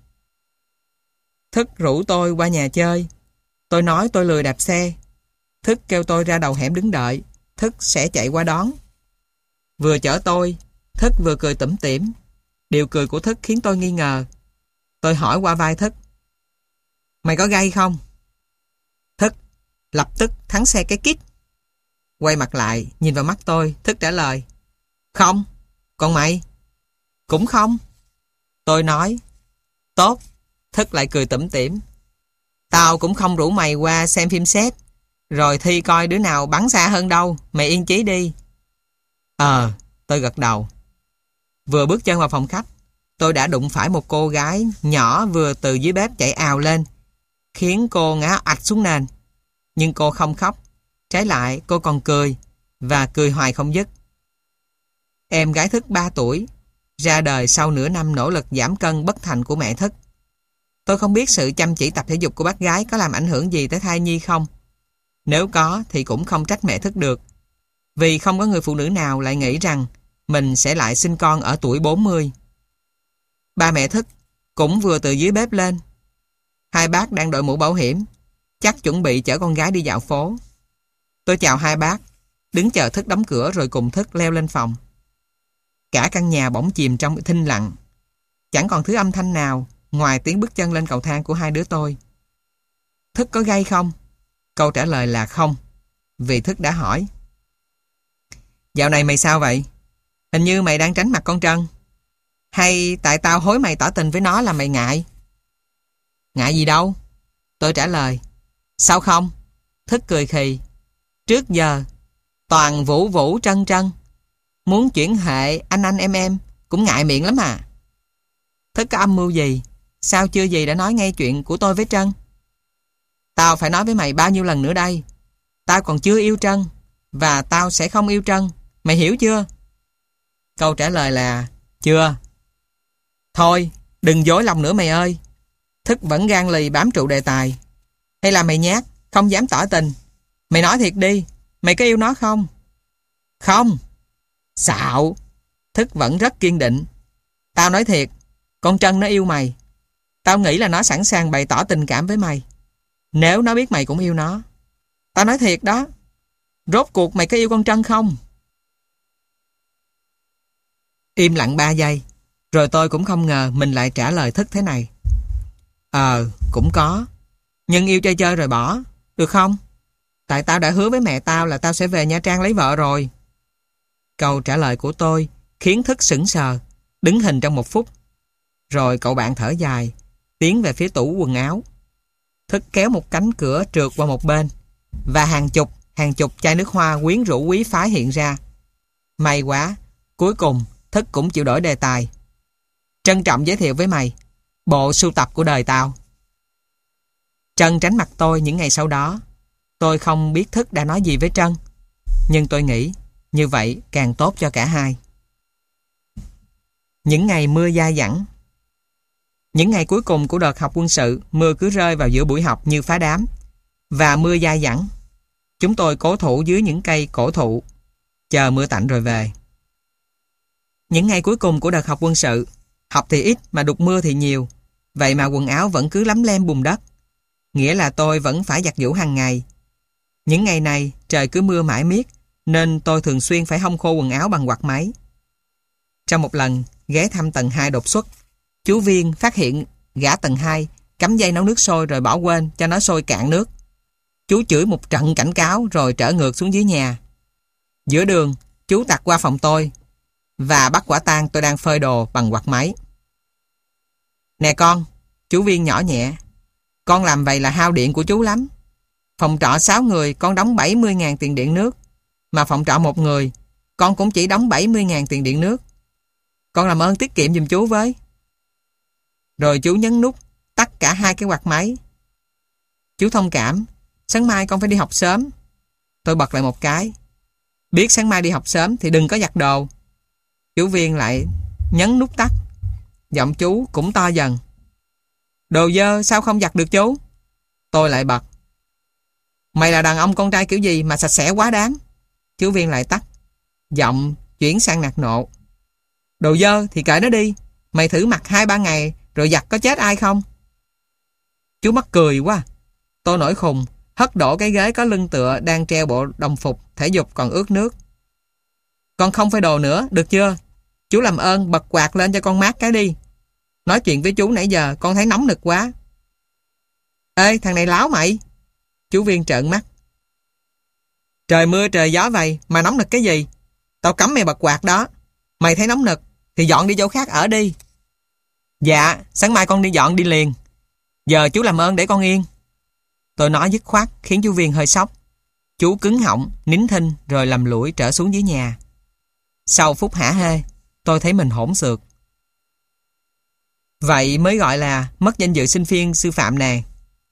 Thức rủ tôi qua nhà chơi. Tôi nói tôi lười đạp xe. Thức kêu tôi ra đầu hẻm đứng đợi. Thức sẽ chạy qua đón. Vừa chở tôi, Thức vừa cười tủm tỉm. Điều cười của Thức khiến tôi nghi ngờ. Tôi hỏi qua vai Thức, mày có gay không? Thức lập tức thắng xe cái kít. Quay mặt lại, nhìn vào mắt tôi, Thức trả lời, không. Còn mày? Cũng không. Tôi nói, tốt. Thức lại cười tủm tỉm. Tao cũng không rủ mày qua xem phim xét, rồi thi coi đứa nào bắn xa hơn đâu. Mày yên chí đi. Tôi gật đầu. Vừa bước chân vào phòng khách, tôi đã đụng phải một cô gái nhỏ vừa từ dưới bếp chạy ào lên, khiến cô ngã ạch xuống nền. Nhưng cô không khóc. Trái lại, cô còn cười, và cười hoài không dứt. Em gái Thức 3 tuổi, ra đời sau nửa năm nỗ lực giảm cân bất thành của mẹ Thức. Tôi không biết sự chăm chỉ tập thể dục của bác gái có làm ảnh hưởng gì tới thai nhi không. Nếu có thì cũng không trách mẹ Thức được, vì không có người phụ nữ nào lại nghĩ rằng mình sẽ lại sinh con ở tuổi 40. Ba mẹ Thức cũng vừa từ dưới bếp lên. Hai bác đang đội mũ bảo hiểm, chắc chuẩn bị chở con gái đi dạo phố. Tôi chào hai bác, đứng chờ Thức đóng cửa rồi cùng Thức leo lên phòng. Cả căn nhà bỗng chìm trong thinh lặng. Chẳng còn thứ âm thanh nào ngoài tiếng bước chân lên cầu thang của hai đứa tôi. Thức có gay không? Câu trả lời là không, vì Thức đã hỏi. Dạo này mày sao vậy? Hình như mày đang tránh mặt con Trân. Hay tại tao hối mày tỏ tình với nó là mày ngại? Ngại gì đâu. Tôi trả lời. Sao không? Thức cười khì. Trước giờ toàn Vũ Vũ Trân Trân. Muốn chuyển hệ anh em cũng ngại miệng lắm à. Thức có âm mưu gì? Sao chưa gì đã nói ngay chuyện của tôi với Trân? Tao phải nói với mày bao nhiêu lần nữa đây? Tao còn chưa yêu Trân, và tao sẽ không yêu Trân. Mày hiểu chưa? Câu trả lời là chưa. Thôi, đừng dối lòng nữa mày ơi. Thức vẫn gan lì bám trụ đề tài. Hay là mày nhát, không dám tỏ tình? Mày nói thiệt đi, mày có yêu nó không? Không. Xạo. Thức vẫn rất kiên định. Tao nói thiệt, con Trân nó yêu mày. Tao nghĩ là nó sẵn sàng bày tỏ tình cảm với mày, nếu nó biết mày cũng yêu nó. Tao nói thiệt đó. Rốt cuộc mày có yêu con Trân không? Im lặng 3 giây, rồi tôi cũng không ngờ mình lại trả lời Thức thế này. Cũng có. Nhưng yêu chơi chơi rồi bỏ, được không? Tại tao đã hứa với mẹ tao là tao sẽ về Nha Trang lấy vợ rồi. Câu trả lời của tôi khiến Thức sững sờ, đứng hình trong 1 phút. Rồi cậu bạn thở dài, tiến về phía tủ quần áo. Thức kéo một cánh cửa trượt qua một bên, và hàng chục chai nước hoa quyến rũ quý phái hiện ra. May quá, cuối cùng Thức cũng chịu đổi đề tài. Trân trọng giới thiệu với mày bộ sưu tập của đời tao. Trân tránh mặt tôi những ngày sau đó. Tôi không biết Thức đã nói gì với Trân, nhưng tôi nghĩ như vậy càng tốt cho cả hai. Những ngày mưa dai dẳng. Những ngày cuối cùng của đợt học quân sự, mưa cứ rơi vào giữa buổi học như phá đám. Và mưa dai dẳng. Chúng tôi cố thủ dưới những cây cổ thụ, chờ mưa tạnh rồi về. Những ngày cuối cùng của đợt học quân sự, học thì ít mà đục mưa thì nhiều. Vậy mà quần áo vẫn cứ lấm lem bùn đất. Nghĩa là tôi vẫn phải giặt giũ hàng ngày. Những ngày này trời cứ mưa mãi miết, nên tôi thường xuyên phải hong khô quần áo bằng quạt máy. Trong một lần ghé thăm tầng 2 đột xuất, chú Viên phát hiện gã tầng 2 cắm dây nấu nước sôi rồi bỏ quên cho nó sôi cạn nước. Chú chửi một trận cảnh cáo rồi trở ngược xuống dưới nhà. Giữa đường, chú tạt qua phòng tôi và bắt quả tang tôi đang phơi đồ bằng quạt máy. Nè con, chú Viên nhỏ nhẹ, con làm vậy là hao điện của chú lắm. Phòng trọ 6 người con đóng 70.000 tiền điện nước, mà phòng trọ 1 người con cũng chỉ đóng 70.000 tiền điện nước. Con làm ơn tiết kiệm giùm chú với. Rồi chú nhấn nút tắt cả 2 cái quạt máy. Chú thông cảm, sáng mai con phải đi học sớm. Tôi bật lại một cái. Biết sáng mai đi học sớm thì đừng có giặt đồ. Chú Viên lại nhấn nút tắt. Giọng chú cũng to dần. Đồ dơ sao không giặt được chú? Tôi lại bật. Mày là đàn ông con trai kiểu gì mà sạch sẽ quá đáng? Chú Viên lại tắt. Giọng chuyển sang nạt nộ. Đồ dơ thì kệ nó đi. Mày thử mặc 2-3 ngày rồi giặt có chết ai không? Chú mắc cười quá. Tôi nổi khùng, hất đổ cái ghế có lưng tựa đang treo bộ đồng phục thể dục còn ướt nước. Con không phải đồ nữa, được chưa? Chú làm ơn bật quạt lên cho con mát cái đi. Nói chuyện với chú nãy giờ con thấy nóng nực quá. Ê, thằng này láo mày. Chú Viên trợn mắt. Trời mưa trời gió vậy mà nóng nực cái gì? Tao cấm mày bật quạt đó. Mày thấy nóng nực thì dọn đi chỗ khác ở đi. Dạ, sáng mai con đi dọn đi liền. Giờ chú làm ơn để con yên. Tôi nói dứt khoát khiến chú Viên hơi sốc. Chú cứng họng, nín thinh rồi lầm lũi trở xuống dưới nhà. Sau phút hả hê, tôi thấy mình hỗn xược. Vậy mới gọi là mất danh dự sinh viên sư phạm nè.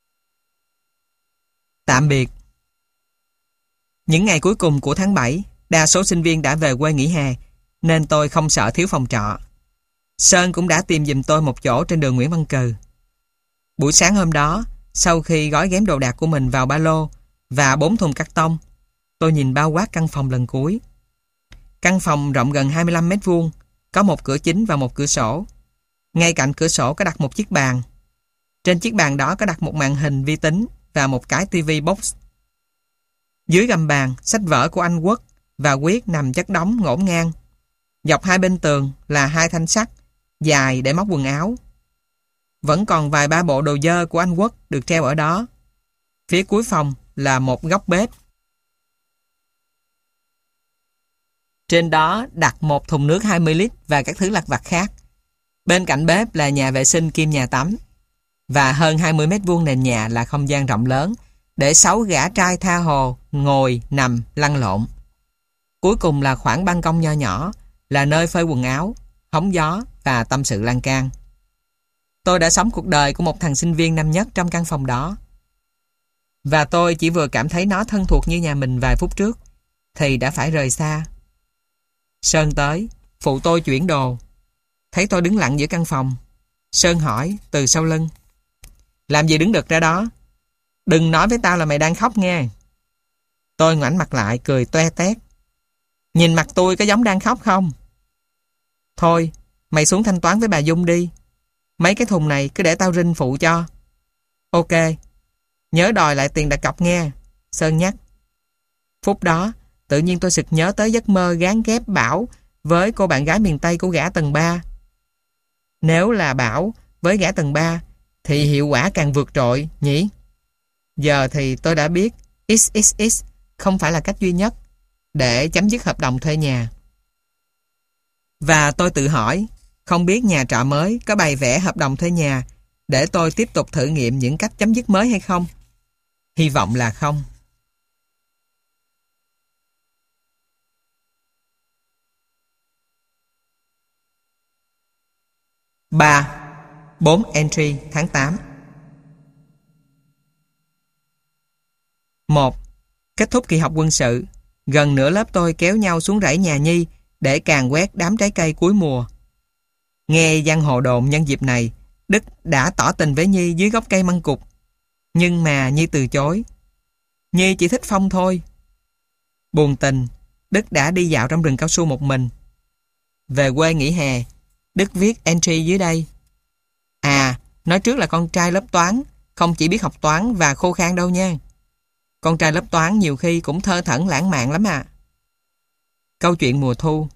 Tạm biệt. Những ngày cuối cùng của tháng 7, đa số sinh viên đã về quê nghỉ hè, nên tôi không sợ thiếu phòng trọ. Sơn cũng đã tìm giùm tôi một chỗ trên đường Nguyễn Văn Cừ. Buổi sáng hôm đó, sau khi gói ghém đồ đạc của mình vào ba lô và 4 thùng cát tông, tôi nhìn bao quát căn phòng lần cuối. Căn phòng rộng gần 25 mét vuông, có một cửa chính và một cửa sổ. Ngay cạnh cửa sổ có đặt một chiếc bàn. Trên chiếc bàn đó có đặt một màn hình vi tính và một cái tivi box. Dưới gầm bàn, sách vở của anh Quốc và Quyết nằm chất đống ngổn ngang. Dọc hai bên tường là 2 thanh sắt dài để móc quần áo. Vẫn còn vài ba bộ đồ dơ của anh Quốc được treo ở đó. Phía cuối phòng là một góc bếp. Trên đó đặt một thùng nước 20 lít và các thứ lặt vặt khác. Bên cạnh bếp là nhà vệ sinh kiêm nhà tắm. Và hơn 20 mét vuông nền nhà là không gian rộng lớn để 6 gã trai tha hồ ngồi, nằm, lăn lộn. Cuối cùng là khoảng ban công nho nhỏ, là nơi phơi quần áo, hóng gió và tâm sự lan can. Tôi đã sống cuộc đời của một thằng sinh viên năm nhất trong căn phòng đó. Và tôi chỉ vừa cảm thấy nó thân thuộc như nhà mình vài phút trước thì đã phải rời xa. Sơn tới, phụ tôi chuyển đồ. Thấy tôi đứng lặng giữa căn phòng, Sơn hỏi từ sau lưng. Làm gì đứng đực ra đó? Đừng nói với tao là mày đang khóc nghe. Tôi ngoảnh mặt lại cười toe tét. Nhìn mặt tôi có giống đang khóc không? Thôi, mày xuống thanh toán với bà Dung đi. Mấy cái thùng này cứ để tao rinh phụ cho. Ok, nhớ đòi lại tiền đặt cọc nghe, Sơn nhắc. Phút đó, tự nhiên tôi sực nhớ tới giấc mơ gán ghép Bảo với cô bạn gái miền Tây của gã tầng 3. Nếu là Bảo với gã tầng 3 thì hiệu quả càng vượt trội nhỉ? Giờ thì tôi đã biết XXX không phải là cách duy nhất để chấm dứt hợp đồng thuê nhà. Và tôi tự hỏi, không biết nhà trọ mới có bày vẽ hợp đồng thuê nhà để tôi tiếp tục thử nghiệm những cách chấm dứt mới hay không? Hy vọng là không. Ba, 4 entry tháng 8. 1. Kết thúc kỳ học quân sự, gần nửa lớp tôi kéo nhau xuống rẫy nhà Nhi để càn quét đám trái cây cuối mùa. Nghe giang hồ đồn nhân dịp này, Đức đã tỏ tình với Nhi dưới gốc cây măng cụt. Nhưng mà Nhi từ chối. Nhi chỉ thích Phong thôi. Buồn tình, Đức đã đi dạo trong rừng cao su một mình. Về quê nghỉ hè, Đức viết entry dưới đây. À, Nói trước là con trai lớp toán không chỉ biết học toán và khô khan đâu nha. Con trai lớp toán nhiều khi cũng thơ thẩn lãng mạn lắm à. Câu chuyện mùa thu.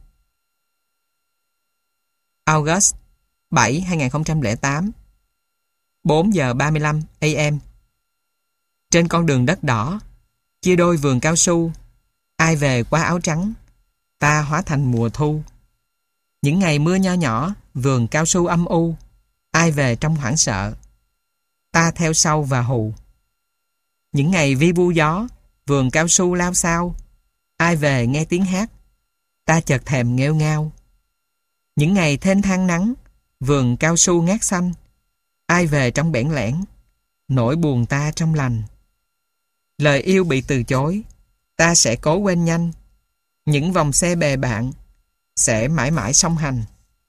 August 7, 2008, 4 giờ 35 AM. Trên con đường đất đỏ, chia đôi vườn cao su, ai về qua áo trắng, ta hóa thành mùa thu. Những ngày mưa nho nhỏ, vườn cao su âm u, ai về trong hoảng sợ, ta theo sau và hù. Những ngày vi vu gió, vườn cao su lao xao, ai về nghe tiếng hát, ta chợt thèm nghêu ngao. Những ngày thênh thang nắng, vườn cao su ngát xanh, ai về trong bẽn lẽn, nỗi buồn ta trong lành. Lời yêu bị từ chối, ta sẽ cố quên nhanh. Những vòng xe bè bạn sẽ mãi mãi song hành.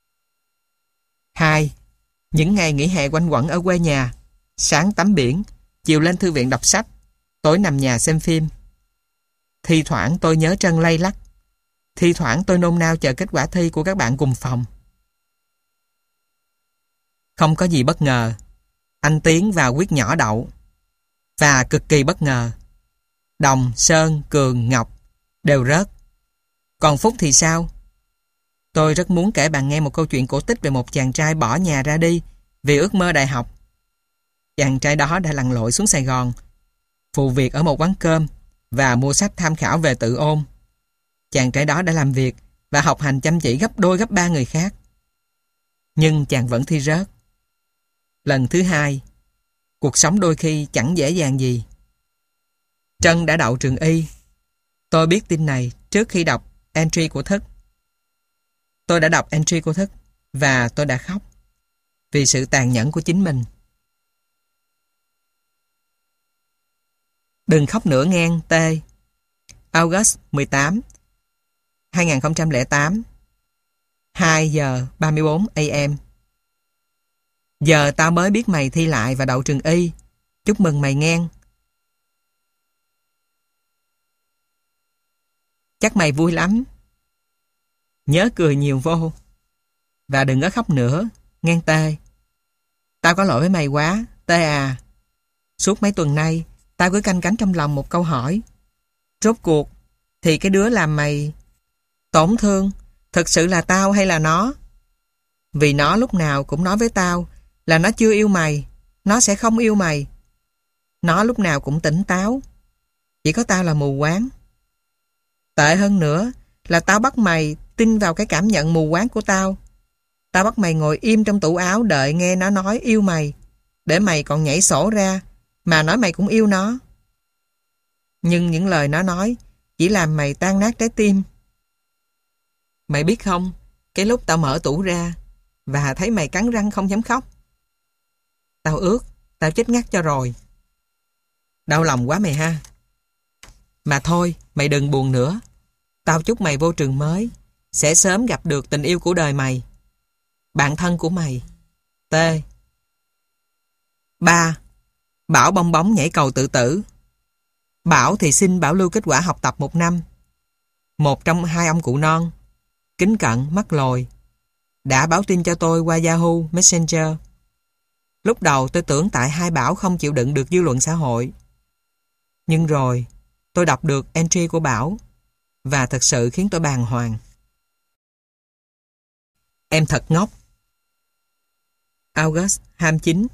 2. Những ngày nghỉ hè quanh quẩn ở quê nhà, sáng tắm biển, chiều lên thư viện đọc sách, tối nằm nhà xem phim. Thi thoảng tôi nhớ Trân lay lắc. Thi thoảng tôi nôn nao chờ kết quả thi của các bạn cùng phòng. Không có gì bất ngờ. Anh Tiến vào quyết nhỏ đậu. Và cực kỳ bất ngờ. Đồng, Sơn, Cường, Ngọc đều rớt. Còn Phúc thì sao? Tôi rất muốn kể bạn nghe một câu chuyện cổ tích về một chàng trai bỏ nhà ra đi vì ước mơ đại học. Chàng trai đó đã lặn lội xuống Sài Gòn, phụ việc ở một quán cơm và mua sách tham khảo về tự ôn. Chàng trai đó đã làm việc và học hành chăm chỉ gấp đôi gấp ba người khác. Nhưng chàng vẫn thi rớt. Lần thứ hai, cuộc sống đôi khi chẳng dễ dàng gì. Trân đã đậu trường Y. Tôi biết tin này trước khi đọc entry của Thức. Tôi đã đọc entry của Thức và tôi đã khóc vì sự tàn nhẫn của chính mình. Đừng khóc nữa ngang T. August 18, 2008, 2 giờ 34 AM. Giờ tao mới biết mày thi lại và đậu trường Y. Chúc mừng mày ngang. Chắc mày vui lắm. Nhớ cười nhiều vô. Và đừng có khóc nữa, ngang T. Tao có lỗi với mày quá, T à. Suốt mấy tuần nay, tao cứ canh cánh trong lòng một câu hỏi. Rốt cuộc, thì cái đứa làm mày tổn thương, thực sự là tao hay là nó? Vì nó lúc nào cũng nói với tao là nó chưa yêu mày, nó sẽ không yêu mày. Nó lúc nào cũng tỉnh táo. Chỉ có tao là mù quáng. Tệ hơn nữa là tao bắt mày tin vào cái cảm nhận mù quáng của tao. Tao bắt mày ngồi im trong tủ áo đợi nghe nó nói yêu mày, để mày còn nhảy sổ ra mà nói mày cũng yêu nó. Nhưng những lời nó nói chỉ làm mày tan nát trái tim. Mày biết không, cái lúc tao mở tủ ra và thấy mày cắn răng không dám khóc, tao ước tao chết ngắt cho rồi. Đau lòng quá mày ha. Mà thôi, mày đừng buồn nữa. Tao chúc mày vô trường mới sẽ sớm gặp được tình yêu của đời mày, bạn thân của mày, T. 3. Bảo bong bóng nhảy cầu tự tử. Bảo thì xin bảo lưu kết quả học tập 1 năm. Một trong hai ông cụ non, kính cận, mắt lồi, đã báo tin cho tôi qua Yahoo Messenger. Lúc đầu tôi tưởng tại hai Bảo không chịu đựng được dư luận xã hội. Nhưng rồi tôi đọc được entry của Bảo và thật sự khiến tôi bàng hoàng. Em thật ngốc. August 29,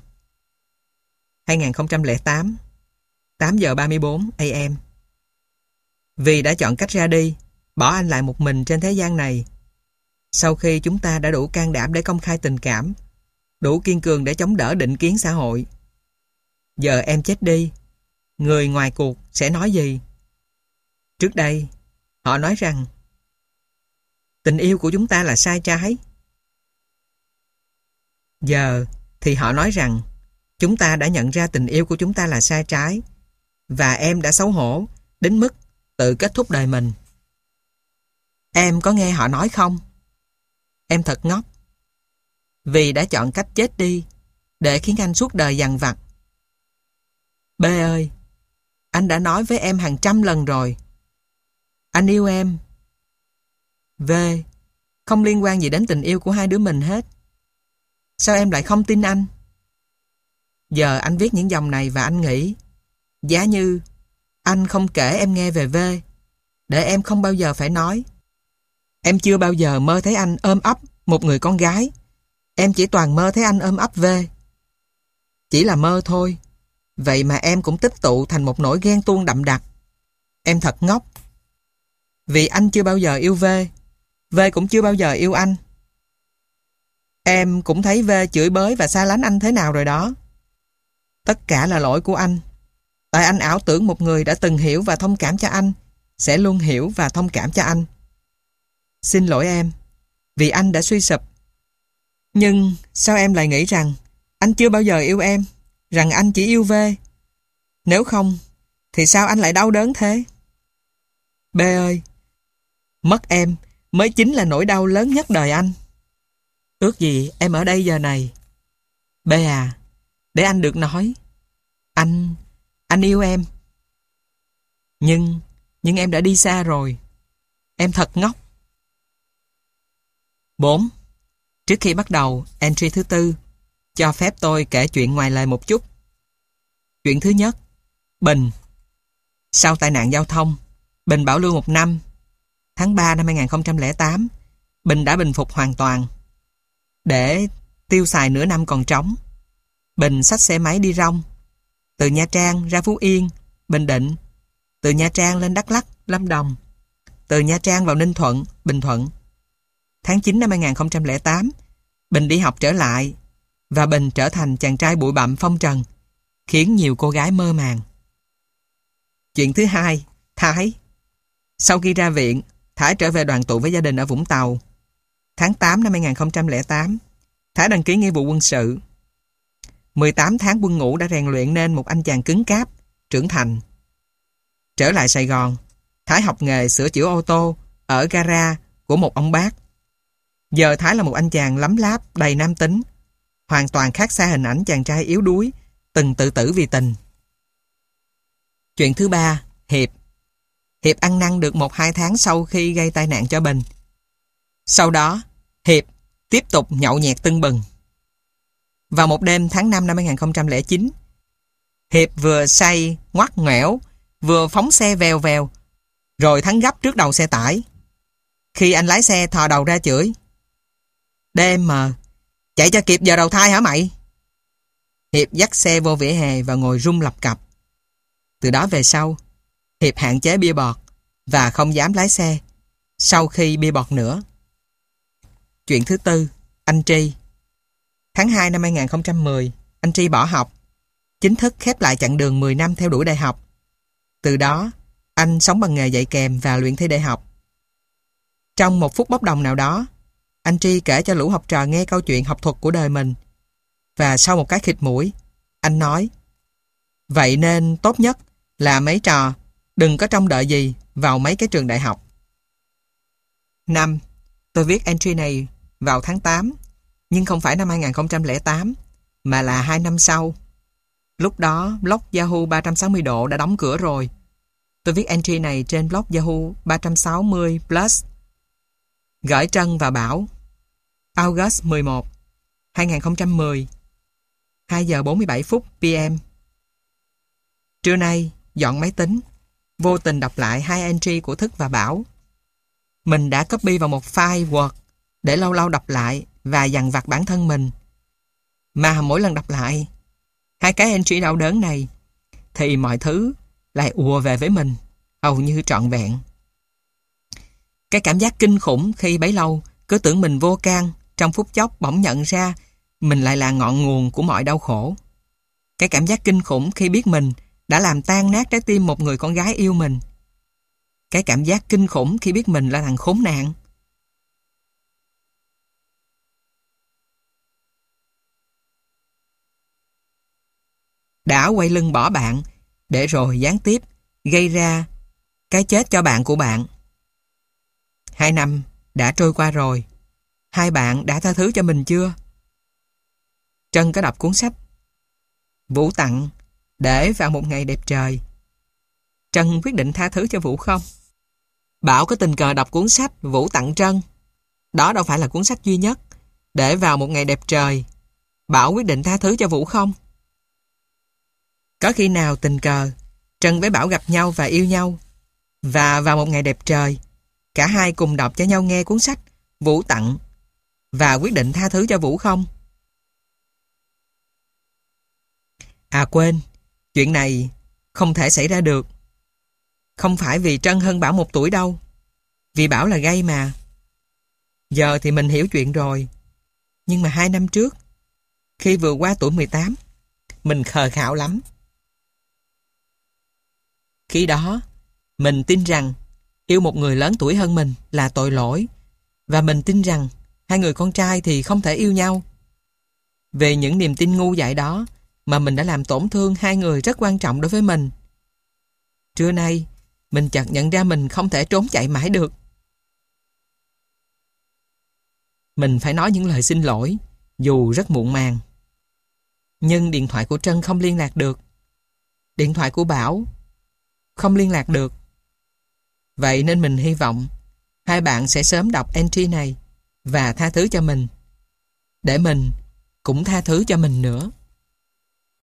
2008, 8 giờ 34 AM. Vì đã chọn cách ra đi, bỏ anh lại một mình trên thế gian này. Sau khi chúng ta đã đủ can đảm để công khai tình cảm, đủ kiên cường để chống đỡ định kiến xã hội. Giờ em chết đi, người ngoài cuộc sẽ nói gì? Trước đây, họ nói rằng tình yêu của chúng ta là sai trái. Giờ thì họ nói rằng chúng ta đã nhận ra tình yêu của chúng ta là sai trái và em đã xấu hổ đến mức tự kết thúc đời mình. Em có nghe họ nói không? Em thật ngốc. Vì đã chọn cách chết đi để khiến anh suốt đời dằn vặt. B ơi, anh đã nói với em hàng trăm lần rồi. Anh yêu em. V, không liên quan gì đến tình yêu của hai đứa mình hết. Sao em lại không tin anh? Giờ anh viết những dòng này và anh nghĩ, giá như anh không kể em nghe về V, để em không bao giờ phải nói. Em chưa bao giờ mơ thấy anh ôm ấp một người con gái. Em chỉ toàn mơ thấy anh ôm ấp V. Chỉ là mơ thôi. Vậy mà em cũng tích tụ thành một nỗi ghen tuông đậm đặc. Em thật ngốc. Vì anh chưa bao giờ yêu V. V cũng chưa bao giờ yêu anh. Em cũng thấy V chửi bới và xa lánh anh thế nào rồi đó. Tất cả là lỗi của anh. Tại anh ảo tưởng một người đã từng hiểu và thông cảm cho anh sẽ luôn hiểu và thông cảm cho anh. Xin lỗi em, vì anh đã suy sụp. Nhưng sao em lại nghĩ rằng anh chưa bao giờ yêu em, rằng anh chỉ yêu V? Nếu không, thì sao anh lại đau đớn thế? B ơi, mất em mới chính là nỗi đau lớn nhất đời anh. Ước gì em ở đây giờ này. B à, để anh được nói. Anh yêu em. Nhưng em đã đi xa rồi. Em thật ngốc. 4. Trước khi bắt đầu entry thứ 4, cho phép tôi kể chuyện ngoài lề một chút. Chuyện thứ nhất, Bình. Sau tai nạn giao thông, Bình bảo lưu 1 năm. Tháng 3 năm 2008, Bình đã bình phục hoàn toàn. Để tiêu xài nửa năm còn trống, Bình xách xe máy đi rong. Từ Nha Trang ra Phú Yên, Bình Định. Từ Nha Trang lên Đắk Lắk, Lâm Đồng. Từ Nha Trang vào Ninh Thuận, Bình Thuận. Tháng 9 năm 2008, Bình đi học trở lại và Bình trở thành chàng trai bụi bặm phong trần, khiến nhiều cô gái mơ màng. Chuyện thứ hai, Thái. Sau khi ra viện, Thái trở về đoàn tụ với gia đình ở Vũng Tàu. Tháng 8 năm 2008, Thái đăng ký nghĩa vụ quân sự. 18 tháng quân ngũ đã rèn luyện nên một anh chàng cứng cáp, trưởng thành. Trở lại Sài Gòn, Thái học nghề sửa chữa ô tô ở gara của một ông bác. Giờ Thái là một anh chàng lắm láp, đầy nam tính, hoàn toàn khác xa hình ảnh chàng trai yếu đuối, từng tự tử vì tình. Chuyện thứ ba, Hiệp. Hiệp ăn năn được 1-2 tháng sau khi gây tai nạn cho Bình. Sau đó, Hiệp tiếp tục nhậu nhẹt tưng bừng. Vào một đêm tháng 5 năm 2009, Hiệp vừa say ngoắt ngoẻo, vừa phóng xe vèo vèo, rồi thắng gấp trước đầu xe tải. Khi anh lái xe thò đầu ra chửi: "DM, chạy cho kịp giờ đầu thai hả mày?" Hiệp dắt xe vô vỉa hè và ngồi rung lập cập. Từ đó về sau, Hiệp hạn chế bia bọt và không dám lái xe sau khi bia bọt nữa. Chuyện thứ tư, anh Tri. Tháng 2 năm 2010, anh Tri bỏ học, chính thức khép lại chặng đường 10 năm theo đuổi đại học. Từ đó, anh sống bằng nghề dạy kèm và luyện thi đại học. Trong một phút bốc đồng nào đó, anh Tri kể cho lũ học trò nghe câu chuyện học thuật của đời mình. Và sau một cái khịt mũi, anh nói: "Vậy nên tốt nhất là mấy trò đừng có trông đợi gì vào mấy cái trường đại học." 5. Tôi viết entry này vào tháng 8, nhưng không phải năm 2008, mà là 2 năm sau. Lúc đó, blog Yahoo 360 độ đã đóng cửa rồi. Tôi viết entry này trên blog Yahoo 360 Plus. Gửi Trân và Bảo. August 11, 2010, 2 giờ 47 phút PM. Trưa nay, dọn máy tính, vô tình đọc lại 2 entry của Thức và Bảo. Mình đã copy vào một file Word để lâu lâu đọc lại và dằn vặt bản thân mình. Mà mỗi lần đọc lại 2 cái entry đau đớn này, thì mọi thứ lại ùa về với mình, hầu như trọn vẹn. Cái cảm giác kinh khủng khi bấy lâu cứ tưởng mình vô can, trong phút chốc bỗng nhận ra mình lại là ngọn nguồn của mọi đau khổ. Cái cảm giác kinh khủng khi biết mình đã làm tan nát trái tim một người con gái yêu mình. Cái cảm giác kinh khủng khi biết mình là thằng khốn nạn. Đã quay lưng bỏ bạn, để rồi gián tiếp gây ra cái chết cho bạn của bạn. 2 năm đã trôi qua rồi. Hai bạn đã tha thứ cho mình chưa? Trân có đọc cuốn sách Vũ tặng để vào một ngày đẹp trời. Trân quyết định tha thứ cho Vũ không? Bảo có tình cờ đọc cuốn sách Vũ tặng Trân. Đó đâu phải là cuốn sách duy nhất. Để vào một ngày đẹp trời, Bảo quyết định tha thứ cho Vũ không? Có khi nào tình cờ Trân với Bảo gặp nhau và yêu nhau, và vào một ngày đẹp trời, cả hai cùng đọc cho nhau nghe cuốn sách Vũ tặng và quyết định tha thứ cho Vũ không? À quên, chuyện này không thể xảy ra được. Không phải vì Trân hơn Bảo 1 tuổi đâu. Vì Bảo là gay mà. Giờ thì mình hiểu chuyện rồi. Nhưng mà 2 năm trước, khi vừa qua tuổi 18, mình khờ khạo lắm. Khi đó, mình tin rằng yêu một người lớn tuổi hơn mình là tội lỗi, và mình tin rằng hai người con trai thì không thể yêu nhau. Về những niềm tin ngu dại đó mà mình đã làm tổn thương hai người rất quan trọng đối với mình. Trưa nay, mình chợt nhận ra mình không thể trốn chạy mãi được. Mình phải nói những lời xin lỗi, dù rất muộn màng. Nhưng điện thoại của Trân không liên lạc được. Điện thoại của Bảo không liên lạc được. Vậy nên mình hy vọng hai bạn sẽ sớm đọc entry này và tha thứ cho mình, để mình cũng tha thứ cho mình nữa.